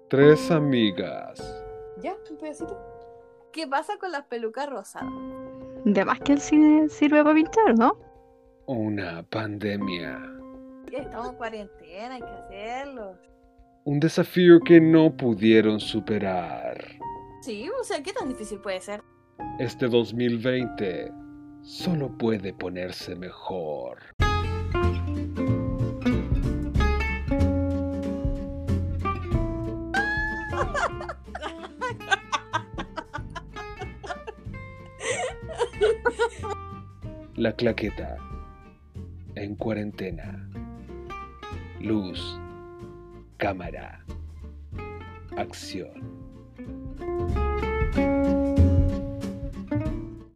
Tres amigas. ¿Ya? ¿Un pedacito? ¿Qué pasa con las pelucas rosadas? De más que el cine sirve para pintar, ¿no? Una pandemia. Estamos en cuarentena, hay que hacerlo. Un desafío que no pudieron superar. Sí, o sea, ¿qué tan difícil puede ser? Este 2020 solo puede ponerse mejor. La claqueta. En cuarentena. Luz. Cámara. Acción.